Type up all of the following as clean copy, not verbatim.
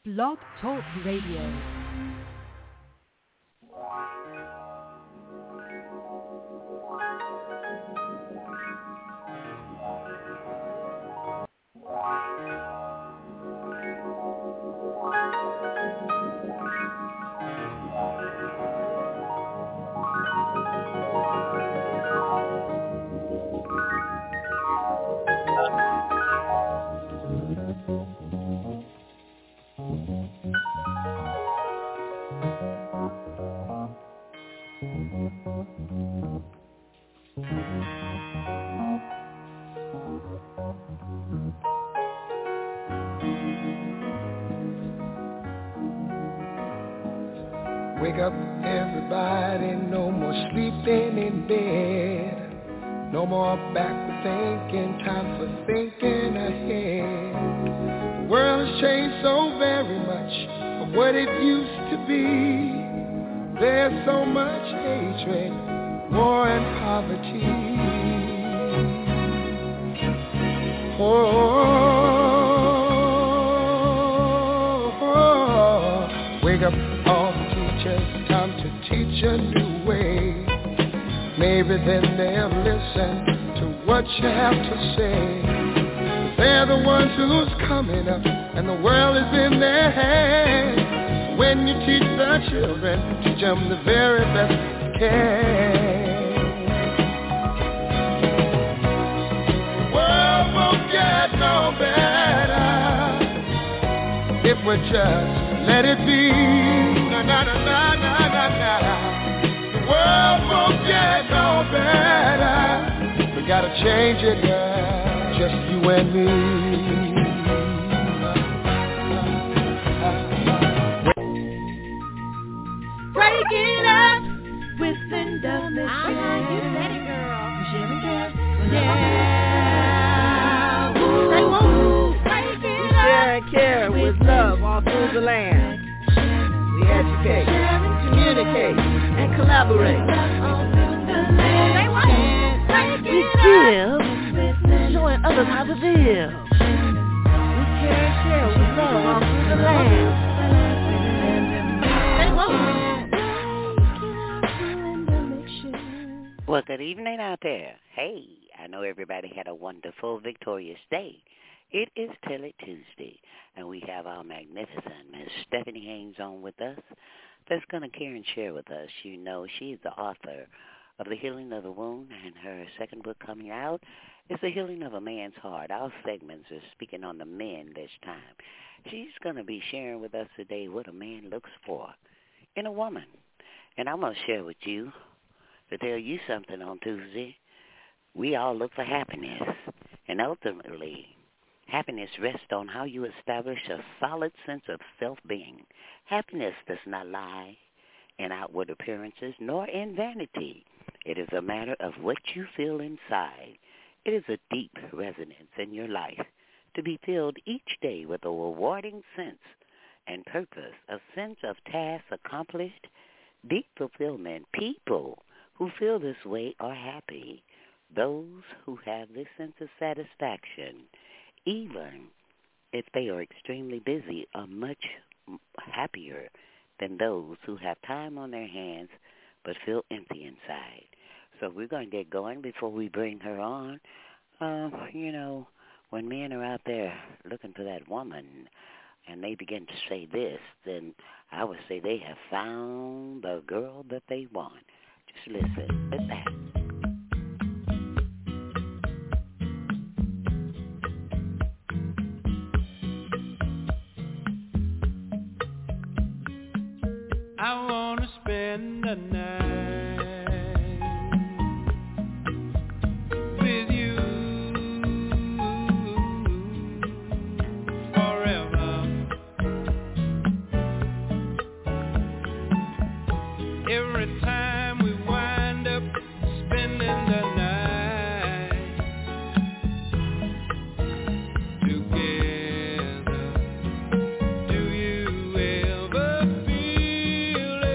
Blog Talk Radio. Wake up, everybody, no more sleeping in bed. No more backward thinking, time for thinking ahead. The world has changed so very much from what it used to be. There's so much hatred, war and poverty. Wake up, all teachers, time to teach a new way. Maybe then they'll listen to what you have to say. They're the ones who's coming up, and the world is in their hands. When you teach the children, teach them the very best you can. The world won't get no better if we just let it be. Na na na na na na na. The world won't get no better. We gotta change it, girl. Just you and me. Break it up with Linda Michelle. You said it, girl. Yeah. Say woo. Break it up. Share and care with love all through the land. We educate, communicate, and collaborate. Say what? We give, showing others how to live. We care and share with love all through the land. Well, good evening out there. Hey, I know everybody had a wonderful, victorious day. It is Tilly Tuesday, and we have our magnificent Miss Stephanie Haynes on with us that's going to care and share with us. You know, she's the author of The Healing of the Wound, and her second book coming out is The Healing of a Man's Heart. Our segments are speaking on the men this time. She's going to be sharing with us today what a man looks for in a woman. And I'm going to share with you, to tell you something on Tuesday, we all look for happiness. And ultimately, happiness rests on how you establish a solid sense of self-being. Happiness does not lie in outward appearances nor in vanity. It is a matter of what you feel inside. It is a deep resonance in your life to be filled each day with a rewarding sense and purpose, a sense of tasks accomplished, deep fulfillment. People who feel this way are happy. Those who have this sense of satisfaction, even if they are extremely busy, are much happier than those who have time on their hands but feel empty inside. So we're going to get going before we bring her on. You know, when men are out there looking for that woman and they begin to say this, then I would say they have found the girl that they want. Just listen to that. I wanna spend the night with you forever. Every time we wind up spending the night together, do you ever feel it?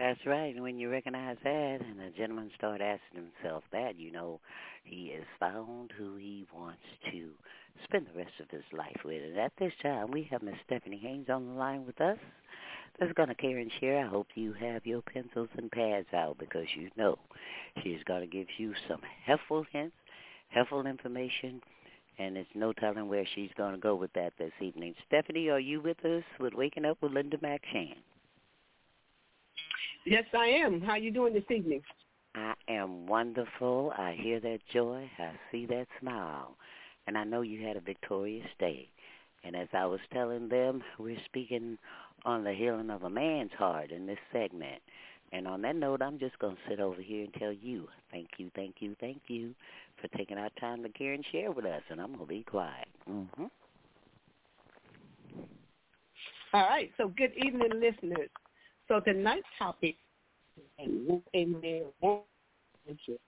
That's right. And when you recognize that and a gentleman start asking himself that, he has found who he wants to spend the rest of his life with. And at this time, we have Miss Stephanie Haynes on the line with us. That's going to care and share. I hope you have your pencils and pads out because she's going to give you some helpful hints, helpful information, and it's no telling where she's going to go with that this evening. Stephanie, are you with us with Waking Up with Linda McShan? Yes, I am. How are you doing this evening? I am wonderful. I hear that joy. I see that smile. And I know you had a victorious day. And as I was telling them, we're speaking on the healing of a man's heart in this segment. And on that note, I'm just going to sit over here and tell you, thank you for taking our time to care and share with us. And I'm going to be quiet. Mm-hmm. All right. So good evening, listeners. So tonight's topic is a man wants relationship.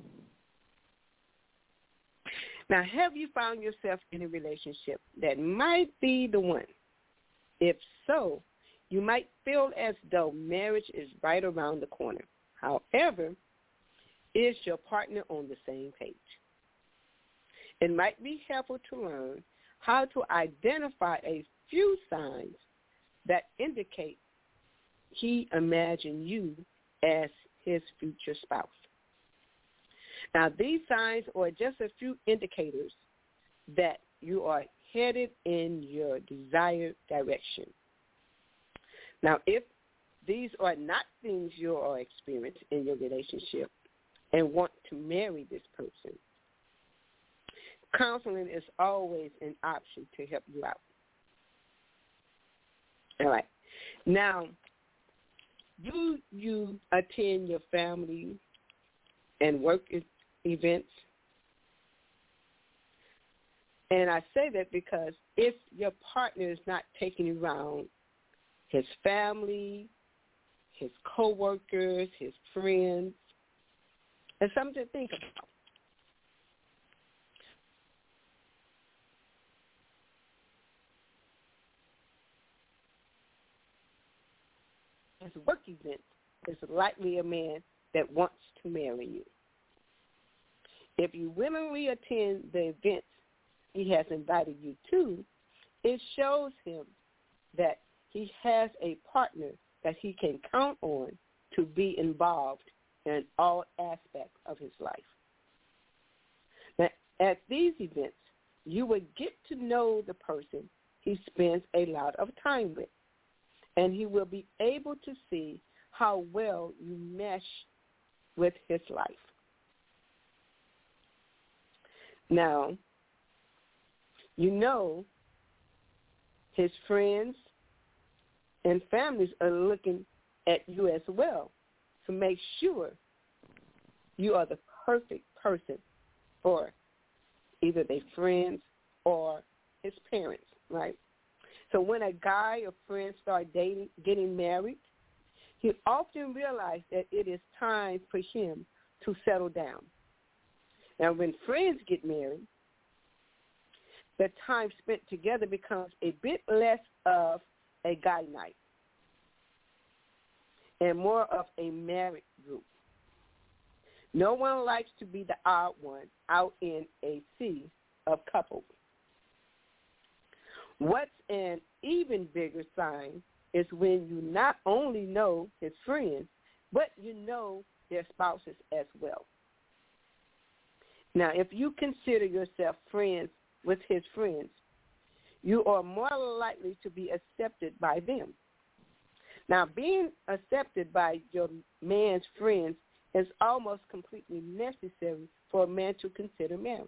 Now, have you found yourself in a relationship that might be the one? If so, you might feel as though marriage is right around the corner. However, is your partner on the same page? It might be helpful to learn how to identify a few signs that indicate he imagined you as his future spouse. Now, these signs are just a few indicators that you are headed in your desired direction. Now, if these are not things you are experiencing in your relationship and want to marry this person, counseling is always an option to help you out. All right. Now, do you attend your family and work events? And I say that because if your partner is not taking you around his family, his coworkers, his friends, it's something to think about. His work event is likely a man that wants to marry you. If you willingly attend the events he has invited you to, it shows him that he has a partner that he can count on to be involved in all aspects of his life. Now, at these events, you will get to know the person he spends a lot of time with, and he will be able to see how well you mesh with his life. Now, his friends and families are looking at you as well to make sure you are the perfect person for either their friends or his parents, right? So when a guy or friend start getting married, he often realizes that it is time for him to settle down. Now, when friends get married, the time spent together becomes a bit less of a guy night and more of a married group. No one likes to be the odd one out in a sea of couples. What's an even bigger sign is when you not only know his friends, but you know their spouses as well. Now, if you consider yourself friends with his friends, you are more likely to be accepted by them. Now, being accepted by your man's friends is almost completely necessary for a man to consider marriage.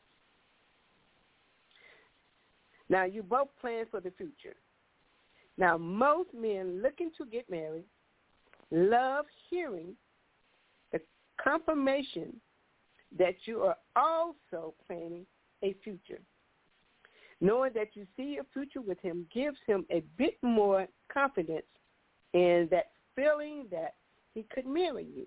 Now, you both plan for the future. Now, most men looking to get married love hearing the confirmation that you are also planning a future. Knowing that you see a future with him gives him a bit more confidence in that feeling that he could marry you.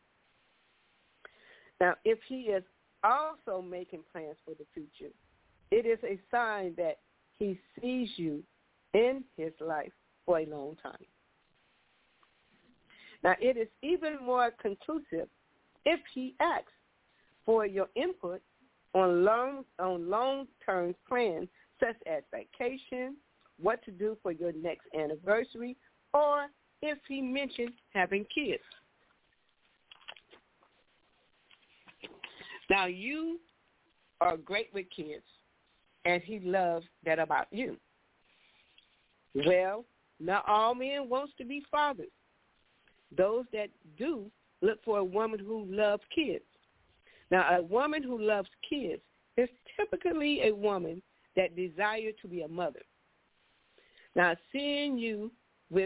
Now, if he is also making plans for the future, it is a sign that he sees you in his life for a long time. Now, it is even more conclusive if he asks for your input on long-term plans such as vacation, what to do for your next anniversary, or if he mentioned having kids. Now, you are great with kids, and he loves that about you. Well, not all men wants to be fathers. Those that do look for a woman who loves kids. Now, a woman who loves kids is typically a woman that desires to be a mother. Now, seeing you with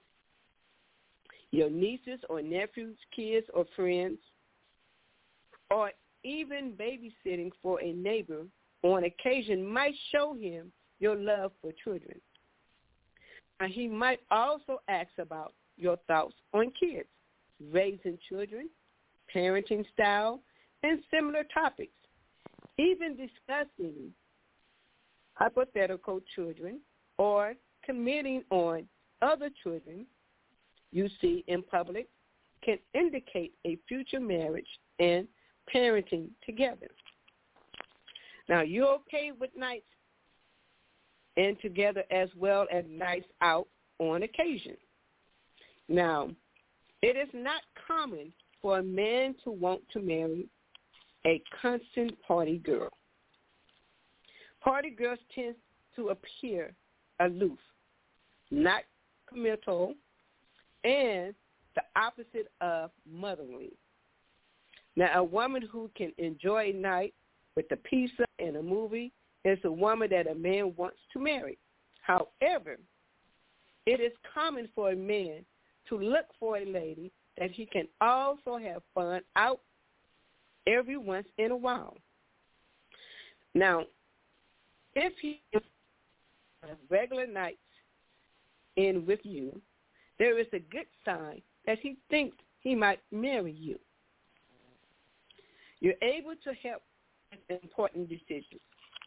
your nieces or nephews, kids or friends, or even babysitting for a neighbor on occasion might show him your love for children. And he might also ask about your thoughts on kids, raising children, parenting style, and similar topics, even discussing hypothetical children or commenting on other children you see in public can indicate a future marriage and parenting together. Now, you're okay with nights and together as well as nights out on occasion. Now, it is not common for a man to want to marry a constant party girl. Party girls tend to appear aloof, not committal, and the opposite of motherly. Now, a woman who can enjoy a night with a pizza and a movie is a woman that a man wants to marry. However, it is common for a man to look for a lady that he can also have fun out every once in a while. Now, if he has regular nights in with you, there is a good sign that he thinks he might marry you. You're able to help with important decisions.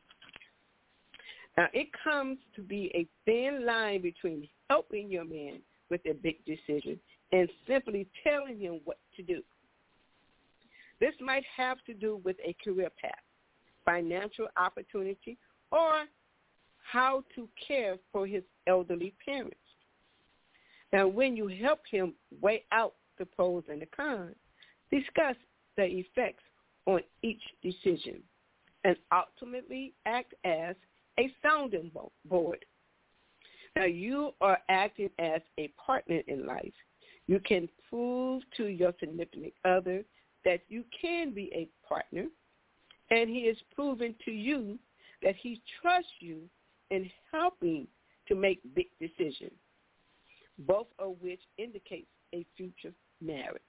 Now, it comes to be a thin line between helping your man with a big decision and simply telling him what to do. This might have to do with a career path, financial opportunity, or how to care for his elderly parents. Now, when you help him weigh out the pros and the cons, discuss the effects on each decision, and ultimately act as a sounding board. Now, you are acting as a partner in life. You can prove to your significant other that you can be a partner, and he is proving to you that he trusts you in helping to make big decisions, both of which indicates a future marriage.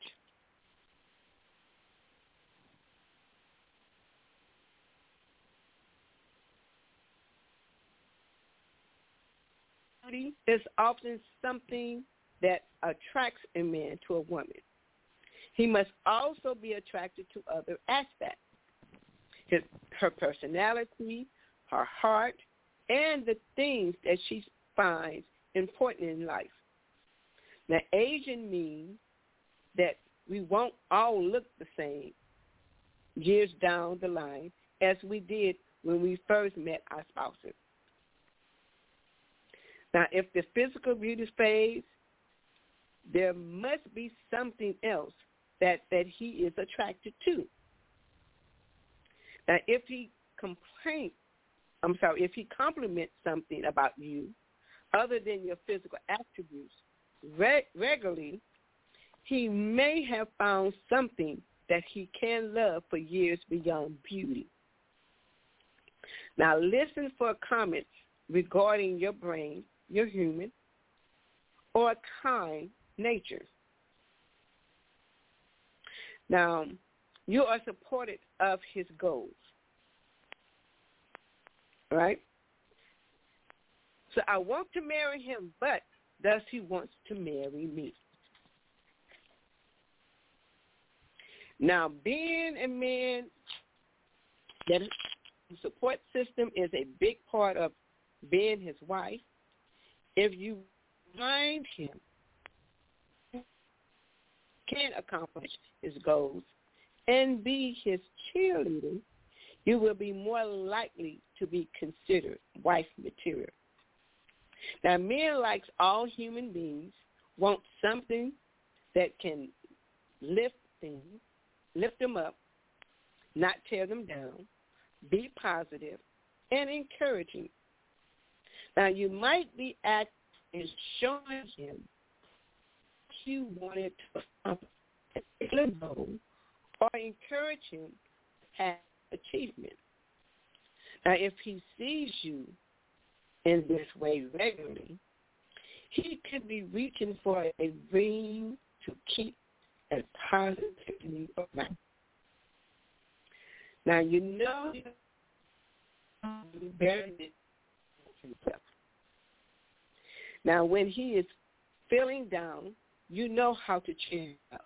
Beauty is often something that attracts a man to a woman. He must also be attracted to other aspects, her personality, her heart, and the things that she finds important in life. Now, aging means that we won't all look the same years down the line as we did when we first met our spouses. Now, if the physical beauty fades, there must be something else that he is attracted to. Now, if he compliments something about you other than your physical attributes regularly, he may have found something that he can love for years beyond beauty. Now, listen for comments regarding your brain, your human, or kind nature. Now, you are supportive of his goals, right? So I want to marry him, but does he want to marry me? Now, being a man that support system is a big part of being his wife. If you remind him can accomplish his goals and be his cheerleader, you will be more likely to be considered wife material. Now, men, like all human beings, want something that can lift them up, not tear them down, be positive, and encouraging. Now, you might be acting and showing him what you wanted to accomplish goal, or encourage him to have achievement. Now, if he sees you in this way regularly, he could be reaching for a dream to keep as positively around. Now, you know you buried it himself. Now, when he is feeling down, you know how to cheer him up.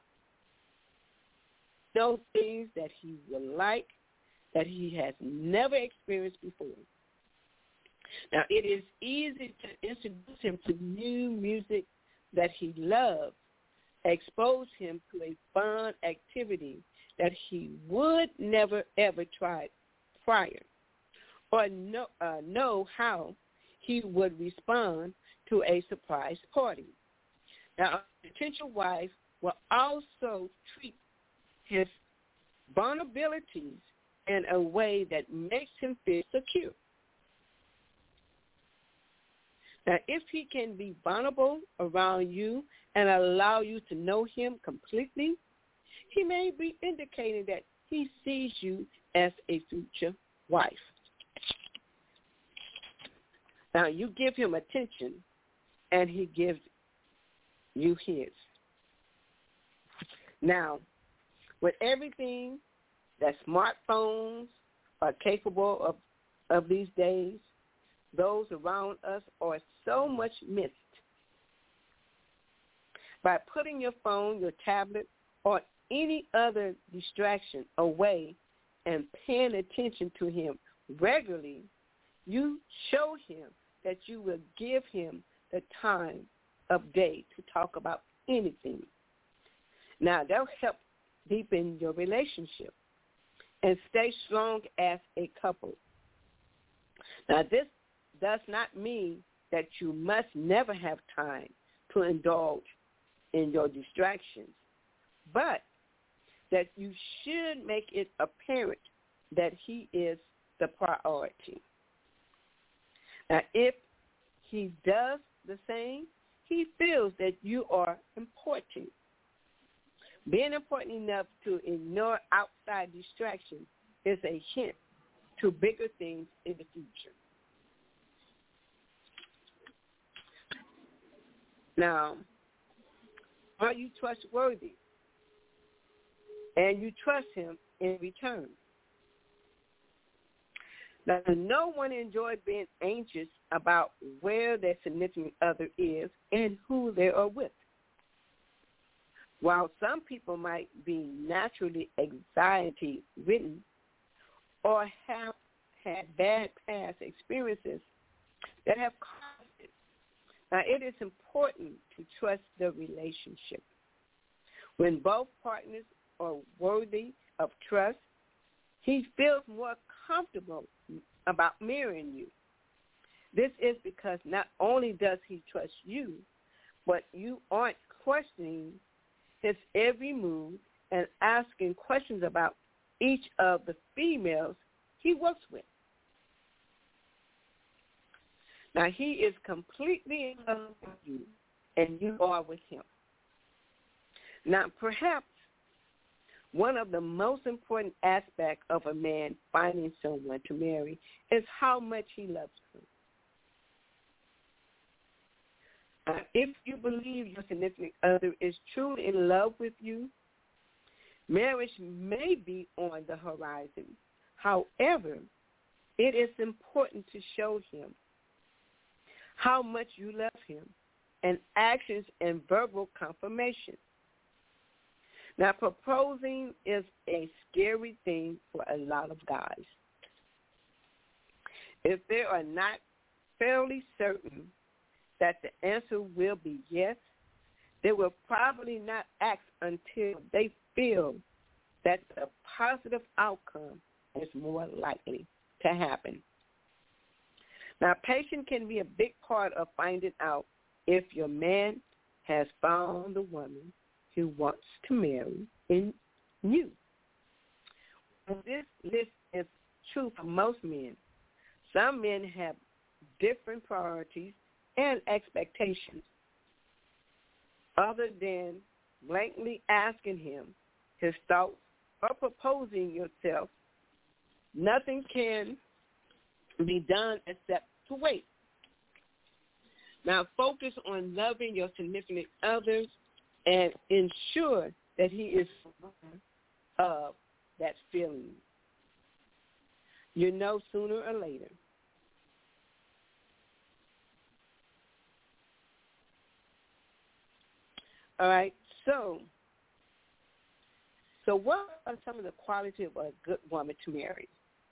Those things that he will like, that he has never experienced before. Now, it is easy to introduce him to new music that he loves, expose him to a fun activity that he would never, ever try prior, or know how he would respond to a surprise party. Now, a potential wife will also treat his vulnerabilities in a way that makes him feel secure. Now, if he can be vulnerable around you and allow you to know him completely, he may be indicating that he sees you as a future wife. Now, you give him attention, and he gives you his. Now, with everything that smartphones are capable of these days, those around us are so much missed. By putting your phone, your tablet, or any other distraction away and paying attention to him regularly, you show him that you will give him the time of day to talk about anything. Now, that'll help deepen your relationship and stay strong as a couple. Now, this does not mean that you must never have time to indulge in your distractions, but that you should make it apparent that he is the priority. Now, if he does the same, he feels that you are important. Being important enough to ignore outside distractions is a hint to bigger things in the future. Now, are you trustworthy? And you trust him in return. Now, no one enjoys being anxious about where their significant other is and who they are with. While some people might be naturally anxiety-ridden or have had bad past experiences that have caused it, now it is important to trust the relationship. When both partners are worthy of trust, he feels more comfortable about marrying you. This is because not only does he trust you, but you aren't questioning his every move and asking questions about each of the females he works with. Now, he is completely in love with you, and you are with him. Now, perhaps one of the most important aspects of a man finding someone to marry is how much he loves her. If you believe your significant other is truly in love with you, marriage may be on the horizon. However, it is important to show him how much you love him and actions and verbal confirmation. Now, proposing is a scary thing for a lot of guys. If they are not fairly certain that the answer will be yes, They will probably not act until they feel that the positive outcome is more likely to happen. Now, patience can be a big part of finding out if your man has found the woman he wants to marry in you. This list is true for most men. Some men have different priorities and expectations. Other than blankly asking him his thoughts or proposing yourself, nothing can be done except to wait. Now, focus on loving your significant others and ensure that he is aware of that feeling. You know sooner or later. All right, so what are some of the qualities of a good woman to marry?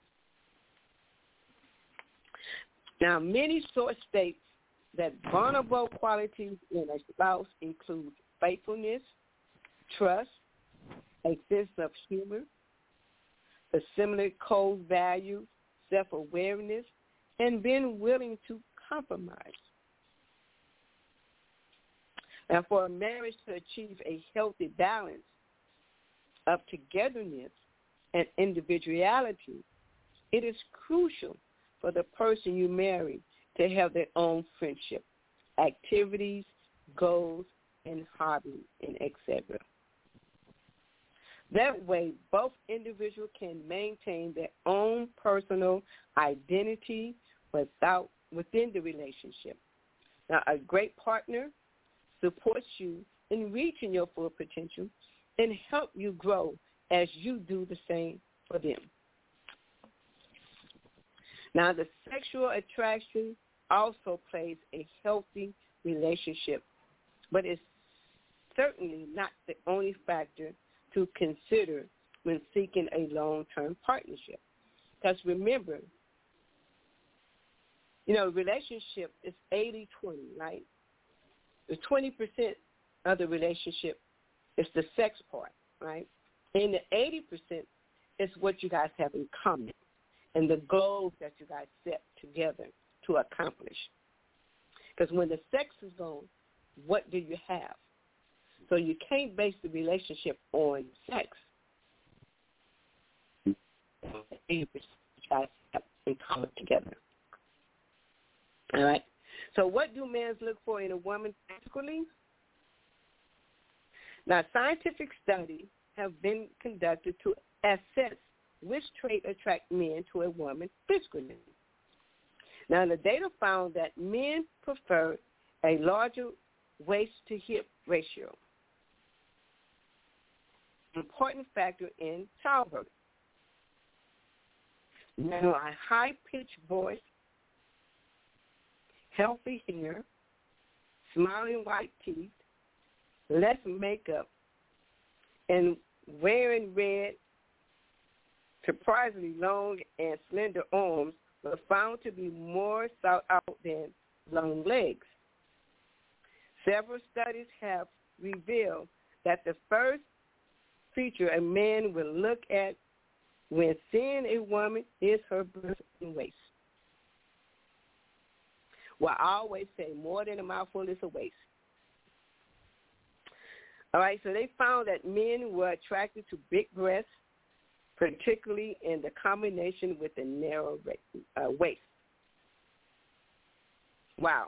Now, many sources state that vulnerable qualities in a spouse include faithfulness, trust, a sense of humor, a similar core value, self-awareness, and being willing to compromise. Now, for a marriage to achieve a healthy balance of togetherness and individuality, it is crucial for the person you marry to have their own friendship, activities, goals, and hobbies, and etc. That way, both individuals can maintain their own personal identity within the relationship. Now, a great partner supports you in reaching your full potential and help you grow as you do the same for them. Now, the sexual attraction also plays a healthy relationship, but it's certainly not the only factor to consider when seeking a long-term partnership. Because remember, relationship is 80-20, right? The 20% of the relationship is the sex part, right? And the 80% is what you guys have in common and the goals that you guys set together to accomplish. Because when the sex is gone, what do you have? So you can't base the relationship on sex. 80% you guys have in common together. All right? So what do men look for in a woman practically? Now, scientific studies have been conducted to assess which trait attract men to a woman physically. Now, the data found that men prefer a larger waist-to-hip ratio, important factor in childbirth. Now, a high-pitched voice, healthy hair, smiling white teeth, less makeup, and wearing red, surprisingly long and slender arms were found to be more sought out than long legs. Several studies have revealed that the first feature a man will look at when seeing a woman is her breast and waist. Well, I always say more than a mouthful is a waist. All right, so they found that men were attracted to big breasts, particularly in the combination with the narrow waist. Wow.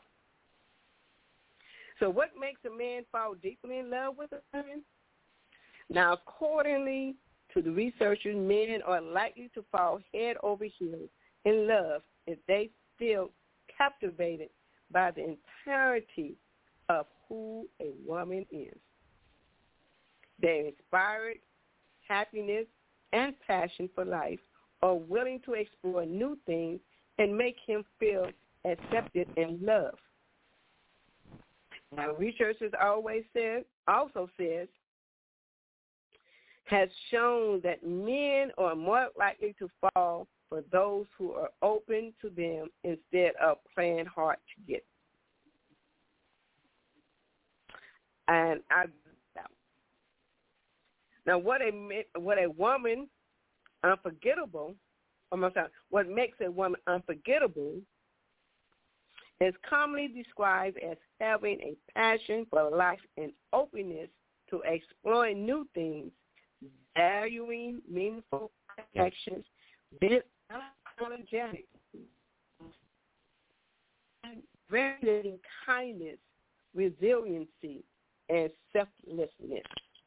So what makes a man fall deeply in love with a woman? Now, accordingly to the researchers, men are likely to fall head over heels in love if they feel captivated by the entirety of who a woman is. Their inspired happiness and passion for life are willing to explore new things and make him feel accepted and loved. Now, researchers also says has shown that men are more likely to fall for those who are open to them instead of playing hard to get. And now, what a woman unforgettable, what makes a woman unforgettable is commonly described as having a passion for life and openness to exploring new things, valuing meaningful connections, being unapologetic, radiating kindness, resiliency, and selflessness.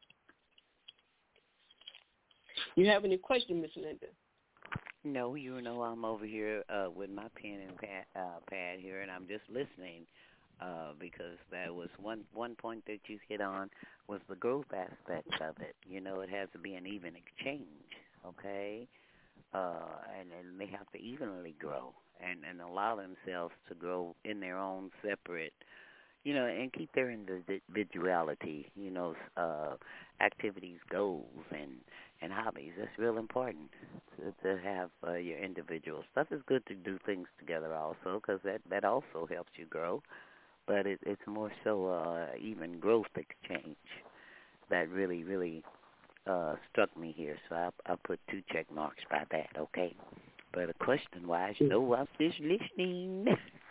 You have any questions, Miss Linda? No, you know I'm over here with my pen and pad here, and I'm just listening because that was one point that you hit on was the growth aspect of it. You know, it has to be an even exchange, okay? And they have to evenly grow and allow themselves to grow in their own separate, you know, and keep their individuality, you know, activities, goals, and hobbies. That's real important to have your individual stuff. It's good to do things together also because that also helps you grow, but it's more so even growth exchange that really, really struck me here. So I put 2 check marks by that, okay? But question-wise, no, I'm just listening.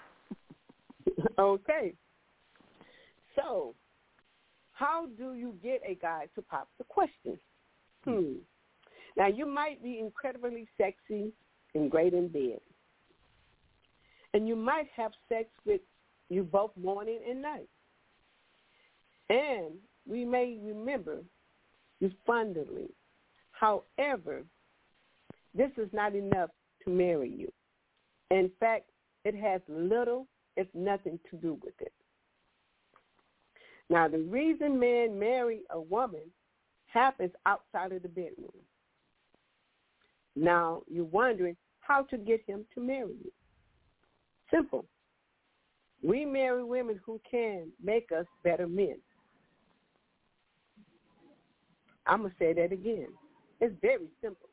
Okay. So, how do you get a guy to pop the question? Now, you might be incredibly sexy and great in bed. And you might have sex with you both morning and night. And we may remember you fondly. However, this is not enough to marry you. In fact, it has little, if nothing, to do with it. Now, the reason men marry a woman happens outside of the bedroom. Now, you're wondering how to get him to marry you. Simple. We marry women who can make us better men. I'm going to say that again. It's very simple.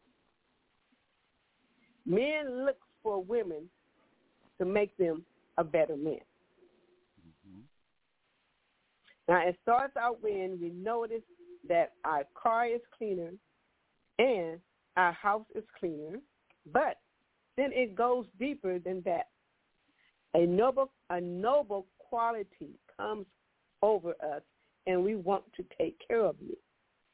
Men look for women to make them a better man. Now, it starts out when we notice that our car is cleaner and our house is cleaner, but then it goes deeper than that. A noble quality comes over us, and we want to take care of you.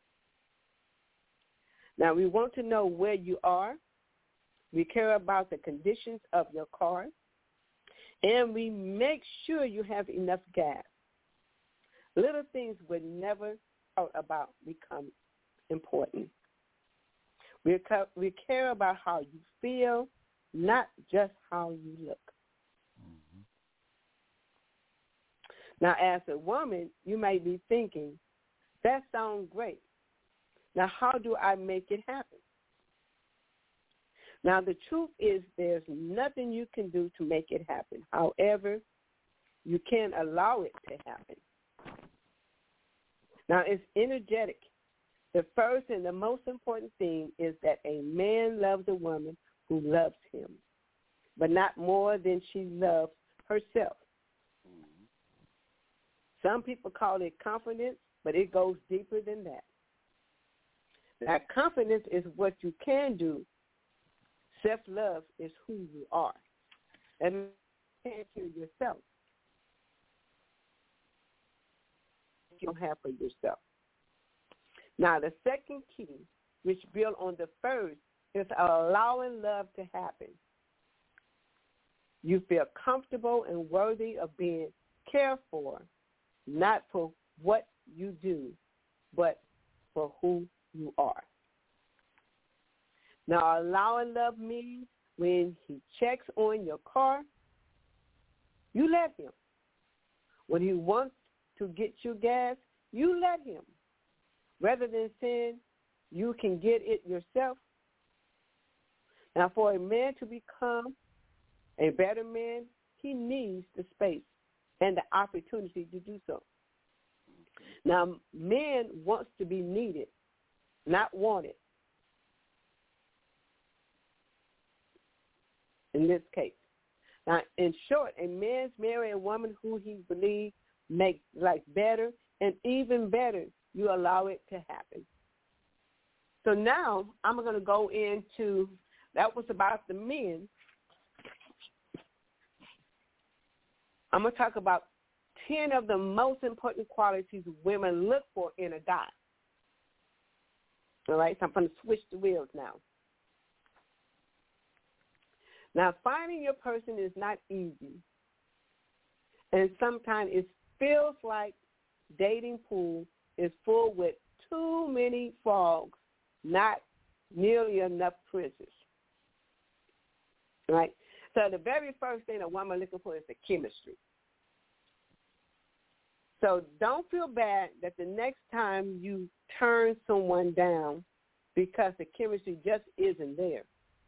Now, we want to know where you are. We care about the conditions of your car, and we make sure you have enough gas. Little things we never thought about become important. We care about how you feel, not just how you look. Mm-hmm. Now, as a woman, you may be thinking, that sounds great. Now, how do I make it happen? Now, the truth is there's nothing you can do to make it happen. However, you can allow it to happen. Now, it's energetic. The first and the most important thing is that a man loves a woman who loves him, but not more than she loves herself. Mm-hmm. Some people call it confidence, but it goes deeper than that. Now, confidence is what you can do. Self-love is who you are. And you can't hear yourself. You don't have for yourself. Now, the second key, which builds on the first, is allowing love to happen. You feel comfortable and worthy of being cared for, not for what you do, but for who you are. Now, allowing love means when he checks on your car, you let him. When he wants to get you gas, you let him. Rather than saying you can get it yourself. Now, for a man to become a better man, he needs the space and the opportunity to do so. Now, man wants to be needed, not wanted. In this case. Now, in short, a man's marry a woman who he believes makes life better and even better, you allow it to happen. So now I'm going to go into, that was about the men. I'm going to talk about 10 of the most important qualities women look for in a guy. All right, so I'm going to switch the wheels now. Now, finding your person is not easy. And sometimes it feels like dating pool is full with too many frogs, not nearly enough princes. Right? So the very first thing a woman looking for is the chemistry. So don't feel bad that the next time you turn someone down because the chemistry just isn't there.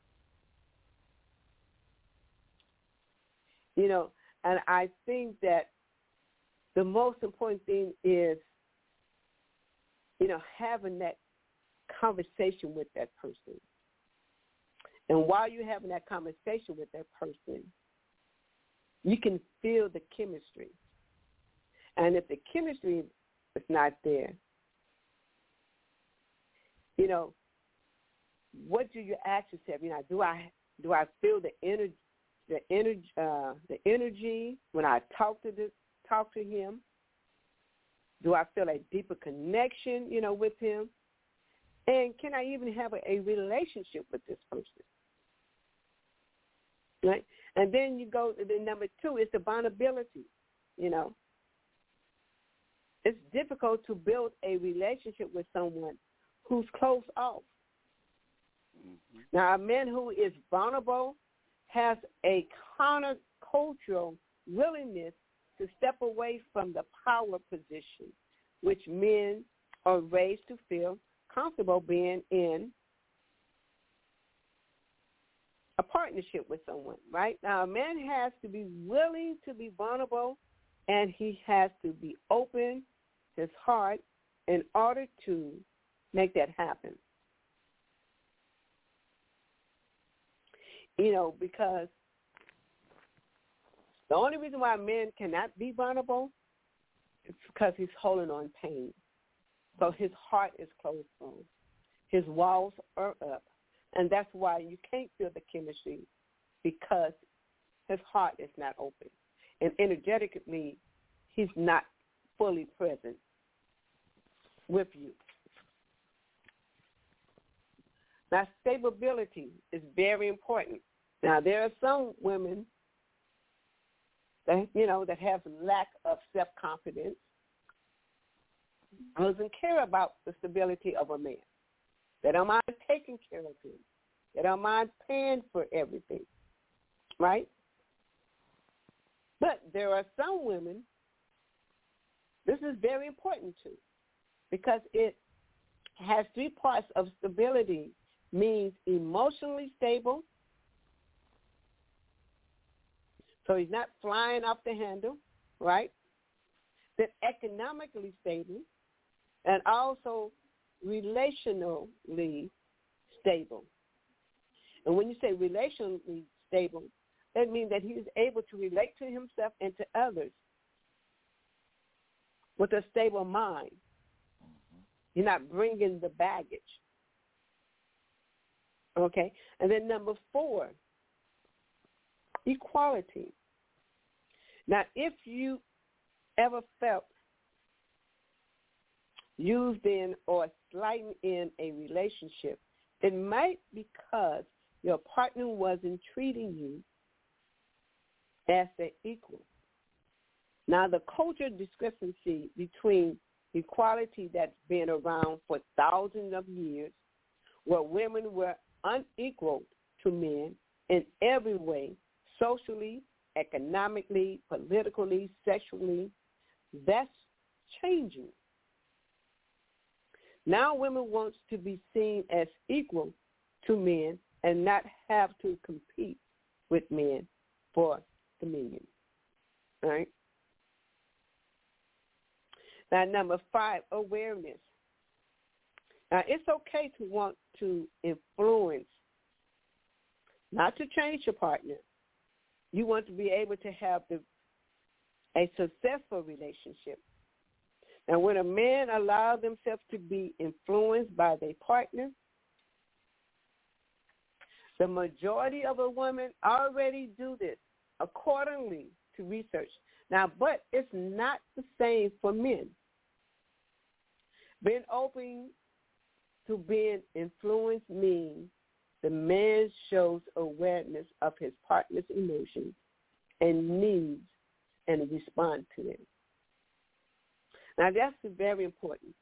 You know, and I think that the most important thing is, you know, having that conversation with that person. And while you're having that conversation with that person, you can feel the chemistry. And if the chemistry is not there, you know, what do you ask yourself? You know, do I feel the energy when I talk to him? Do I feel a deeper connection, you know, with him? And can I even have a relationship with this person? Right? And then you go to the number 2, it's the vulnerability, you know. It's difficult to build a relationship with someone who's closed off. Mm-hmm. Now, a man who is vulnerable has a countercultural willingness to step away from the power position, which men are raised to feel comfortable being in a partnership with someone, right? Now, a man has to be willing to be vulnerable, and he has to be open his heart in order to make that happen. You know, because the only reason why a man cannot be vulnerable is because he's holding on pain. So his heart is closed on. His walls are up. And that's why you can't feel the chemistry, because his heart is not open. And energetically, he's not fully present with you. Now, stability is very important. Now, there are some women that, you know, that have lack of self-confidence, doesn't care about the stability of a man. They don't mind taking care of him. They don't mind paying for everything, right? But there are some women, this is very important too, because it has 3 parts of stability, means emotionally stable. So he's not flying off the handle, right? Then economically stable, and also relationally stable. And when you say relationally stable, that means that he is able to relate to himself and to others with a stable mind. You're not bringing the baggage. Okay? And then number 4, equality. Now, if you ever felt used in or slighted in a relationship, it might be because your partner wasn't treating you as an equal. Now, the cultural discrepancy between equality that's been around for thousands of years, where women were unequal to men in every way, socially, economically, politically, sexually, that's changing. Now women want to be seen as equal to men and not have to compete with men for dominion. All right? Now, number 5, awareness. Now, it's okay to want to influence, not to change your partner. You want to be able to have a successful relationship. And when a man allows themselves to be influenced by their partner, the majority of a women already do this accordingly to research. Now, but it's not the same for men. Being open to being influenced means the man shows awareness of his partner's emotions and needs and respond to them. Now, that's very important.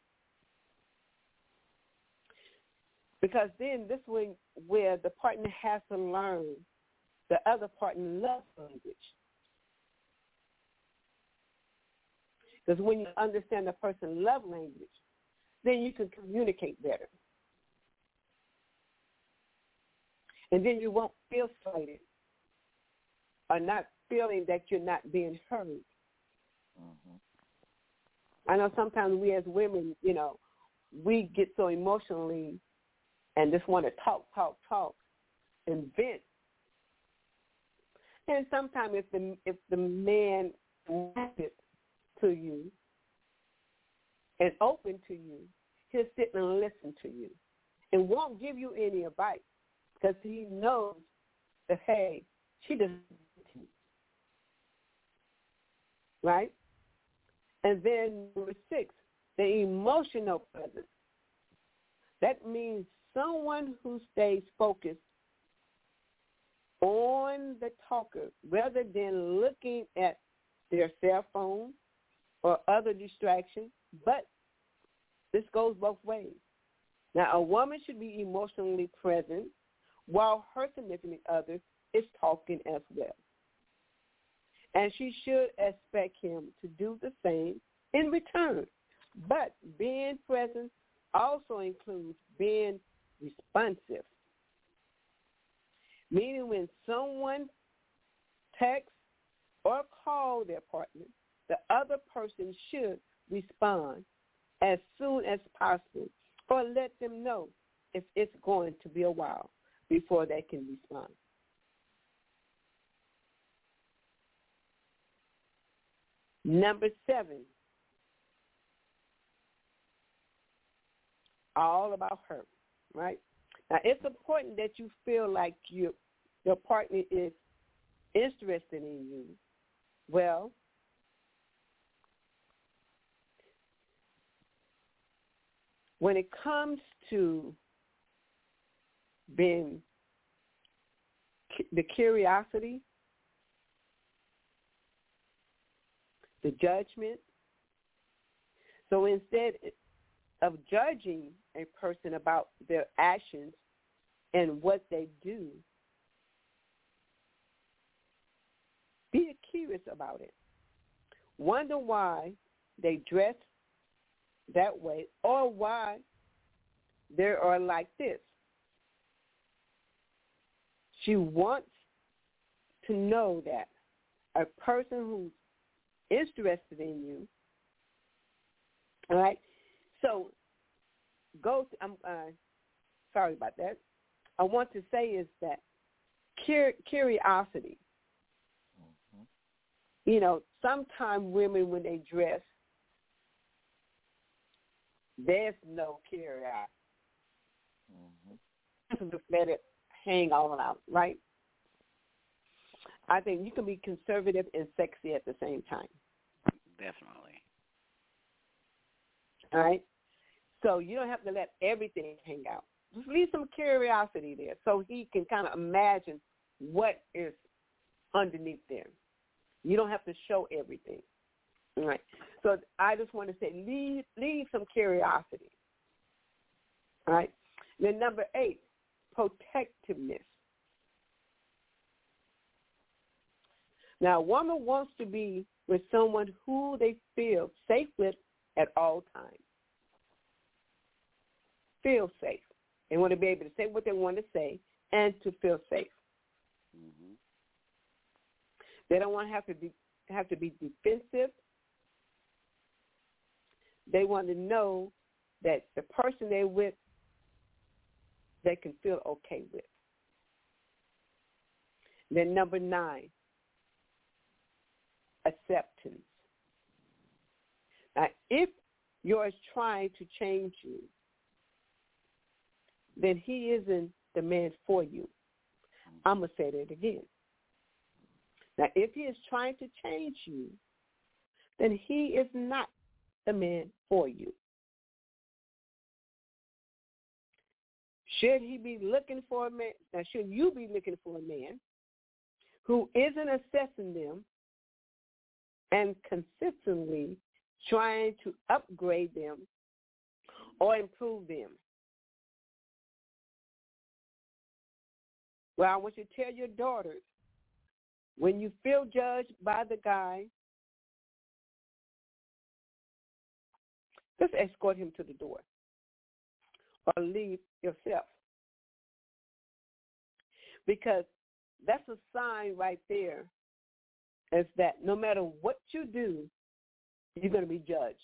Because then this is where the partner has to learn the other partner love language. Because when you understand the person's love language, then you can communicate better. And then you won't feel slighted or not feeling that you're not being heard. Mm-hmm. I know sometimes we as women, we get so emotionally and just want to talk, and vent. And sometimes if the man listens to you and open to you, he'll sit and listen to you and won't give you any advice because he knows that, hey, she doesn't listen to me. Right? And then number 6, the emotional presence. That means someone who stays focused on the talker rather than looking at their cell phone or other distractions. But this goes both ways. Now, a woman should be emotionally present while her significant other is talking as well. And she should expect him to do the same in return. But being present also includes being responsive, meaning when someone texts or calls their partner, the other person should respond as soon as possible or let them know if it's going to be a while before they can respond. Number 7, all about her, right? Now, it's important that you feel like your partner is interested in you. Well, when it comes to being the curiosity, the judgment, so instead of judging a person about their actions and what they do, be curious about it. Wonder why they dress that way or why they are like this. She wants to know that a person who's interested in you, all right? So sorry about that. I want to say is that curiosity. Mm-hmm. Sometimes women, when they dress, there's no curiosity. Mm-hmm. Just let it hang all out, right? I think you can be conservative and sexy at the same time. Definitely. All right? So you don't have to let everything hang out. Just leave some curiosity there so he can kind of imagine what is underneath there. You don't have to show everything. All right? So I just want to say leave some curiosity. All right? Then number 8, protectiveness. Now, a woman wants to be with someone who they feel safe with at all times. Feel safe. They want to be able to say what they want to say and to feel safe. Mm-hmm. They don't want to have to be defensive. They want to know that the person they're with, they can feel okay with. Then number 9, acceptance. Now, if yours trying to change you, then he isn't the man for you. I'm going to say that again. Now, if he is trying to change you, then he is not the man for you. Should he be looking for a man? Now, should you be looking for a man who isn't assessing them and consistently trying to upgrade them or improve them? Well, I want you to tell your daughters, when you feel judged by the guy, just escort him to the door or leave yourself. Because that's a sign right there is that no matter what you do, you're going to be judged.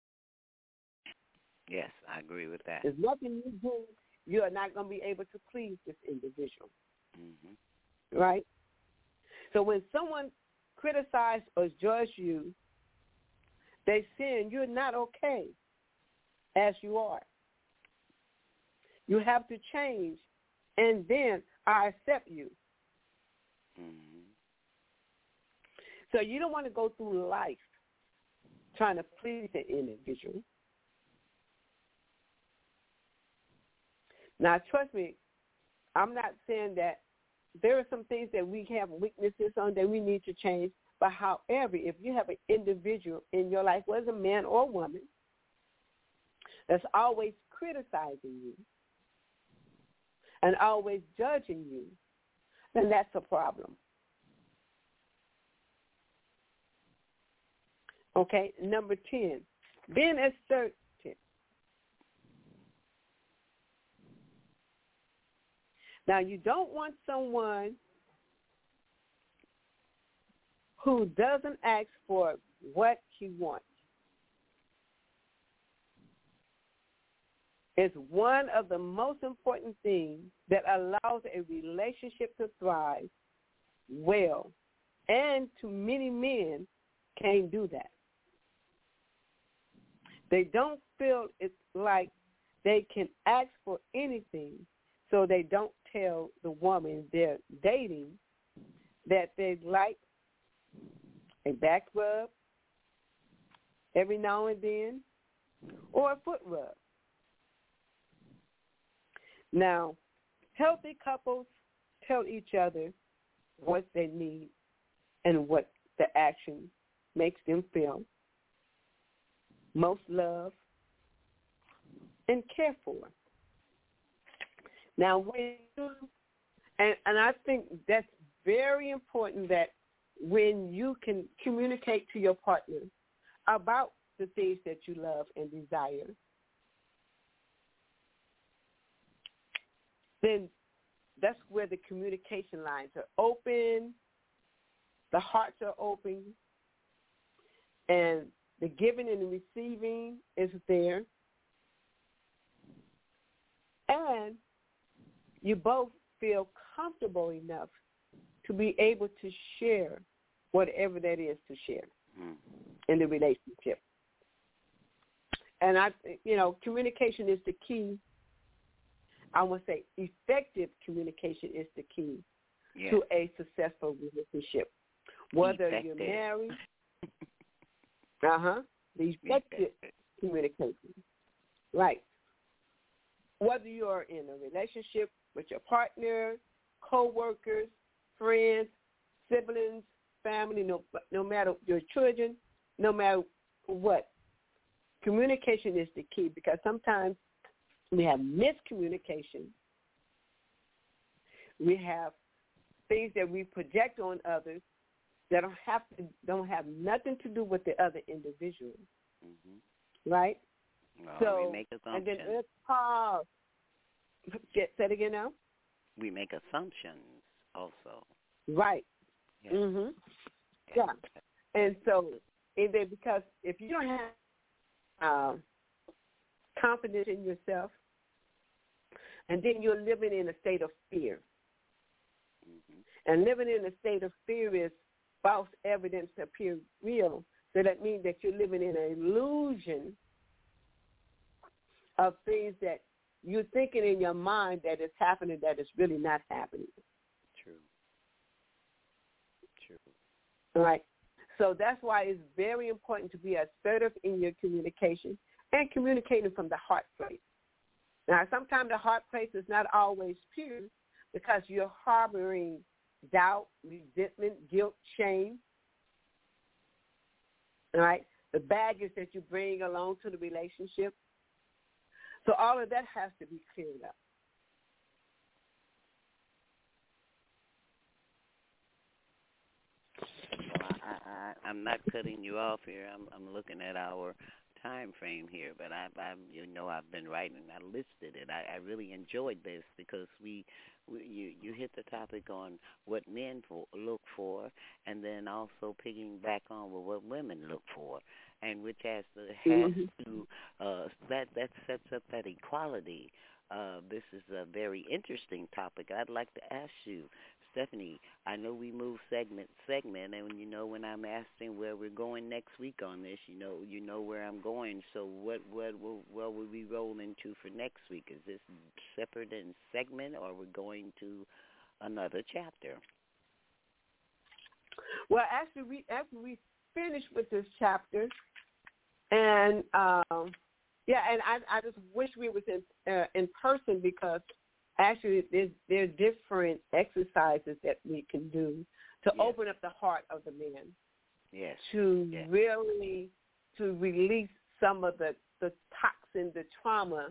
Yes, I agree with that. There's nothing you do, you are not going to be able to please this individual. Mm-hmm. Right? So when someone criticizes or judges you, they're saying you're not okay as you are. You have to change, and then I accept you. Mm-hmm. So you don't want to go through life trying to please an individual. Now, trust me, I'm not saying that there are some things that we have weaknesses on that we need to change. But however, if you have an individual in your life, whether it's a man or a woman, that's always criticizing you and always judging you, then that's a problem. Okay, number 10, being assertive. Now, you don't want someone who doesn't ask for what he wants. It's one of the most important things that allows a relationship to thrive well, and too many men can't do that. They don't feel it's like they can ask for anything, so they don't tell the woman they're dating that they like a back rub every now and then or a foot rub. Now, healthy couples tell each other what they need and what the action makes them feel most loved and cared for. Now, when you, and I think that's very important, that when you can communicate to your partner about the things that you love and desire, then that's where the communication lines are open, the hearts are open, and the giving and the receiving is there. And you both feel comfortable enough to be able to share whatever that is to share in the relationship. And communication is the key. I would say effective communication is the key to a successful relationship. Whether you're married, the effective communication, right? Whether you're in a relationship with your partner, co-workers, friends, siblings, family, no matter your children, no matter what, communication is the key, because sometimes we have miscommunication. We have things that we project on others that don't have nothing to do with the other individual, right? Well, so we make assumptions. And then let's pause. Say it again now. We make assumptions also. Right. Yes. Yeah. And so, because if you don't have confidence in yourself, and then you're living in a state of fear. And living in a state of fear is false evidence appear real. So that means that you're living in an illusion of things that you're thinking in your mind that is happening that is really not happening. True. All right. So that's why it's very important to be assertive in your communication and communicating from the heart place. Now, sometimes the heart place is not always pure because you're harboring doubt, resentment, guilt, shame. All right. The baggage that you bring along to the relationship. So all of that has to be cleared up. Well, I'm not cutting you off here. I'm looking at our time frame here, but I've been writing. I listed it. I really enjoyed this because you hit the topic on what men look for, and then also piggyback on what women look for, and which has to that sets up that equality. This is a very interesting topic. I'd like to ask you, Stephanie, I know we move segment, and when I'm asking where we're going next week on this, you know where I'm going. So what will we roll into for next week? Is this separate in segment, or we're going to another chapter? Well, after we finish with this chapter, and and I just wish we was in person because. Actually, there are different exercises that we can do to open up the heart of the man. Yes. To really to release some of the toxin, the trauma,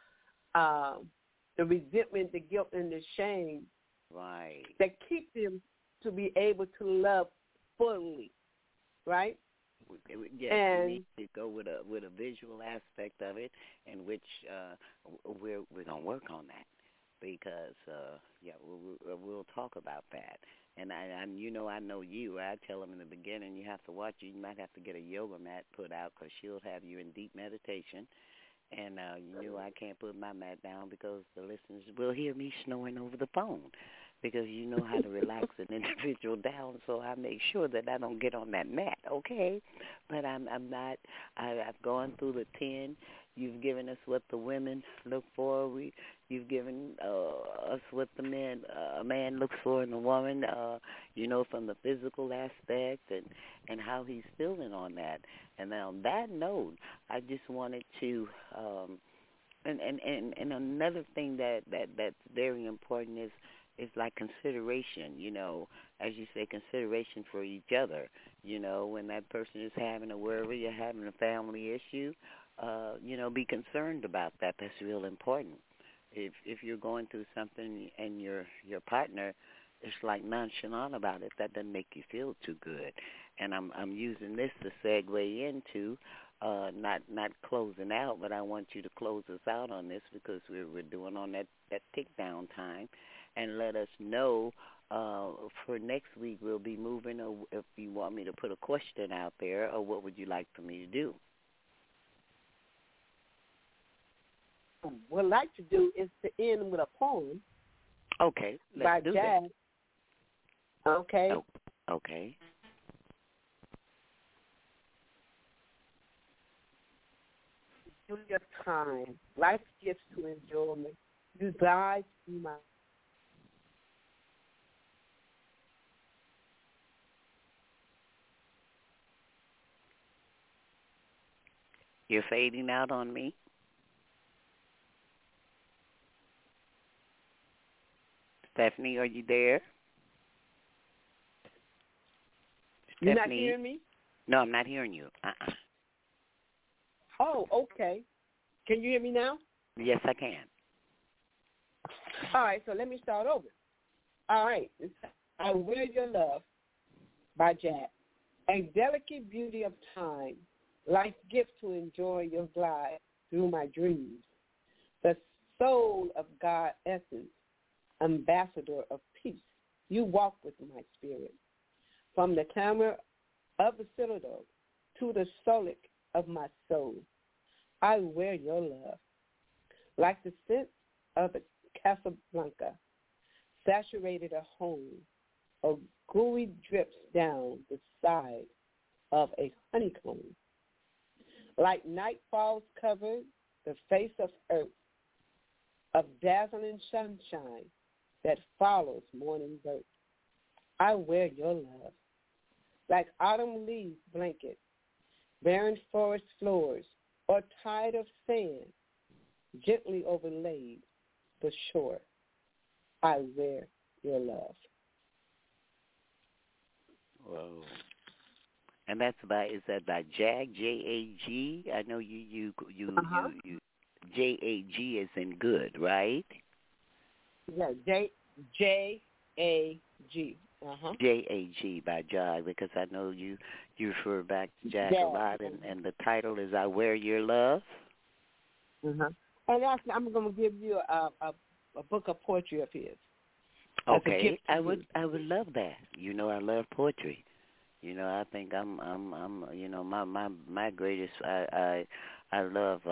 the resentment, the guilt, and the shame. Right. That keep them to be able to love fully. Right. Yes, and we need to go with a visual aspect of it, in which we're gonna work on that. Because we'll talk about that, and I know you. I tell them in the beginning, you have to watch. You might have to get a yoga mat put out because she'll have you in deep meditation, and I can't put my mat down because the listeners will hear me snoring over the phone, because you know how to relax an individual down. So I make sure that I don't get on that mat, okay? But I'm not. I've gone through the 10. You've given us what the women look for. You've given us what the a man looks for in a woman, from the physical aspect and how he's feeling on that. And then on that note, I just wanted to, and another thing that's very important is like consideration, as you say, consideration for each other. When that person is having a worry or having a family issue, be concerned about that. That's real important. If you're going through something and your partner is like nonchalant about it, that doesn't make you feel too good. And I'm using this to segue into not closing out, but I want you to close us out on this because we're doing on that tick down time, and let us know for next week we'll be moving, or if you want me to put a question out there, or what would you like for me to do? What I'd like to do is to end with a poem. Okay, let's by do Jazz. That. Okay. Oh, okay. Do your time. Life gifts to enjoyment. You guide through my. You're fading out on me. Stephanie, are you there? You're Stephanie? not hearing me? No, I'm not hearing you. Oh, okay. Can you hear me now? Yes, I can. All right, so let me start over. All right. I Wear Your Love by Jazz. A delicate beauty of time, life gift to enjoy your glide through my dreams. The soul of God essence, ambassador of peace, you walk with my spirit. From the clamor of the citadel to the solic of my soul, I wear your love. Like the scent of the Casablanca, saturated a home, a gooey drips down the side of a honeycomb. Like night falls covered the face of earth, of dazzling sunshine that follows morning birth. I wear your love like autumn leaves blanket, barren forest floors, or tide of sand gently overlaid the shore. I wear your love. Whoa. And that's is that by Jag, J-A-G? I know you J-A-G is in good, right? Yeah, J-A-G. J-A-G by Jag, because I know you refer back to Jag a lot, and the title is I Wear Your Love. And I'm going to give you a book of poetry of his. Okay, I would love that. You know, I love poetry. You know, I think I'm you know, my greatest I love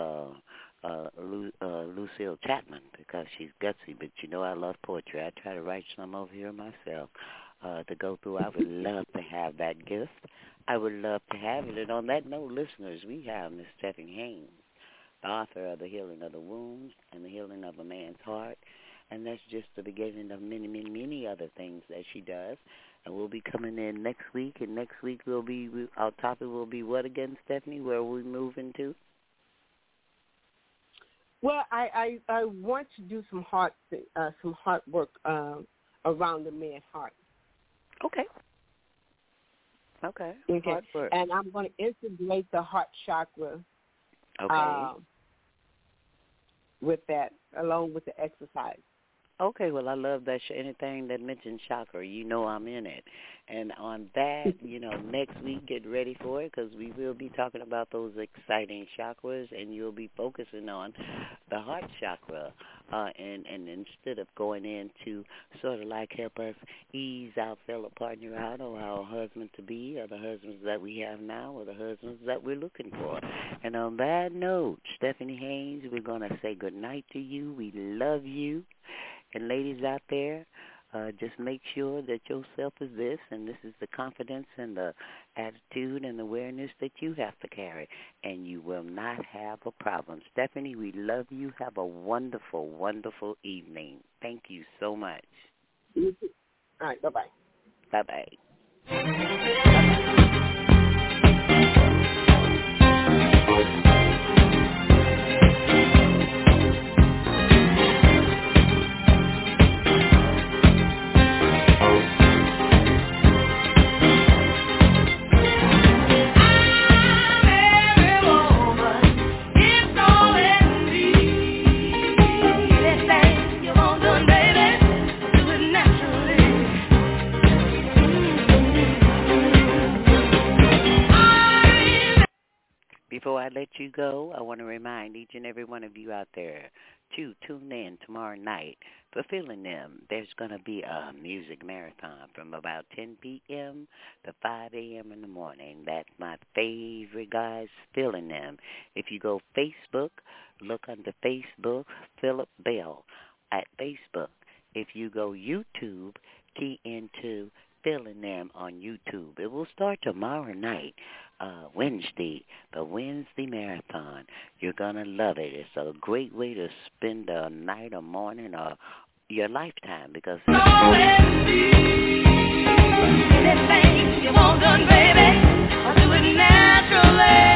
Lucille Chapman because she's gutsy, but you know I love poetry. I try to write some over here myself to go through. I would love to have that gift. I would love to have it. And on that note, listeners, we have Miss Stephanie Haynes, the author of The Healing of the Wounds and The Healing of a Man's Heart. And that's just the beginning of many, many, many other things that she does. And we'll be coming in next week. And next week our topic will be what again, Stephanie? Where are we moving to? Well, I want to do some heart work around the man's heart. Okay. Heart work. And I'm going to integrate the heart chakra. Okay. With that, along with the exercise. Okay, well, I love that. Anything that mentions chakra, you know I'm in it. And on that, you know, next week, get ready for it because we will be talking about those exciting chakras, and you'll be focusing on the heart chakra. And instead of going into sort of like help us ease our fellow partner out or our husband-to-be or the husbands that we have now or the husbands that we're looking for. And on that note, Stephanie Haynes, we're going to say good night to you. We love you. And ladies out there, just make sure that yourself is this, and this is the confidence and the attitude and awareness that you have to carry, and you will not have a problem. Stephanie, we love you. Have a wonderful, wonderful evening. Thank you so much. All right, bye-bye. Bye-bye. Before I let you go, I want to remind each and every one of you out there to tune in tomorrow night for Feeling Them. There's going to be a music marathon from about 10 p.m. to 5 a.m. in the morning. That's my favorite guys, Feeling Them. If you go Facebook, look under Facebook, Philip Bell at Facebook. If you go YouTube, key into Feeling Them on YouTube. It will start tomorrow night. Wednesday, the Wednesday Marathon. You're going to love it. It's a great way to spend a night or morning or your lifetime because anything you want done, baby, I'll do it naturally.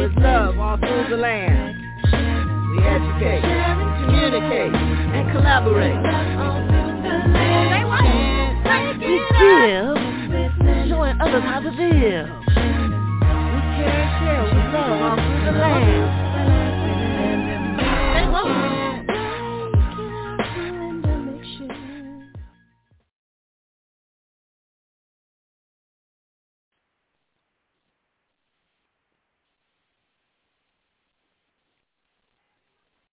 is love all through the land. We educate, communicate, and collaborate. We give, showing others how to live.